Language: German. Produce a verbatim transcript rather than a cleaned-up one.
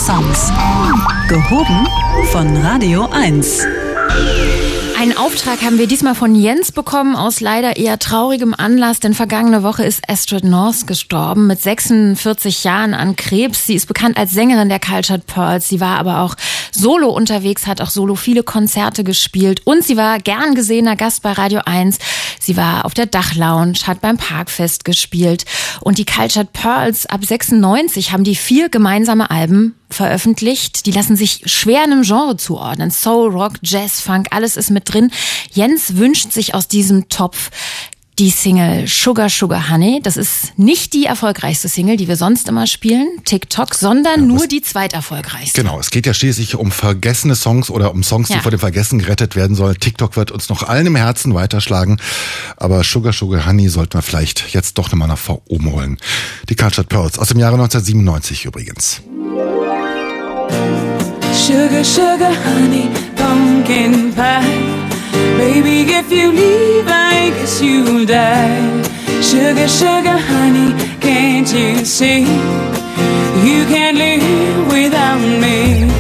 Songs. Gehoben von Radio eins. Einen Auftrag haben wir diesmal von Jens bekommen, aus leider eher traurigem Anlass, denn vergangene Woche ist Astrid North gestorben, mit sechsundvierzig Jahren an Krebs. Sie ist bekannt als Sängerin der Cultured Pearls, sie war aber auch solo unterwegs, hat auch solo viele Konzerte gespielt und sie war gern gesehener Gast bei Radio eins. Sie war auf der Dachlounge, hat beim Parkfest gespielt und die Cultured Pearls ab sechsundneunzig haben die vier gemeinsame Alben veröffentlicht. Die lassen sich schwer einem Genre zuordnen. Soul, Rock, Jazz, Funk, alles ist mit drin. Jens wünscht sich aus diesem Topf die Single Sugar Sugar Honey. Das ist nicht die erfolgreichste Single, die wir sonst immer spielen, TikTok, sondern ja, nur die zweiterfolgreichste. Genau, es geht ja schließlich um vergessene Songs oder um Songs, die ja. vor dem Vergessen gerettet werden sollen. TikTok wird uns noch allen im Herzen weiterschlagen, aber Sugar Sugar Honey sollten wir vielleicht jetzt doch nochmal nach vor oben holen. Die Cultured Pearls aus dem Jahre neunzehnhundertsiebenundneunzig übrigens. Sugar, sugar, honey, pumpkin pie. Baby, if you leave, I guess you'll die. Sugar, sugar, honey, can't you see? You can't live without me.